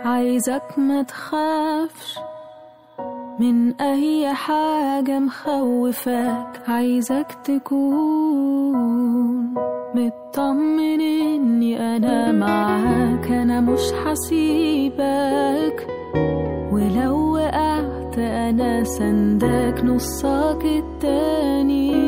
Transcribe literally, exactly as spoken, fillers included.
عايزك ما تخافش من اي حاجة مخوفاك، عايزك تكون مطمن اني انا معاك، انا مش حسيبك، ولو وقعت انا سندك نصك التاني.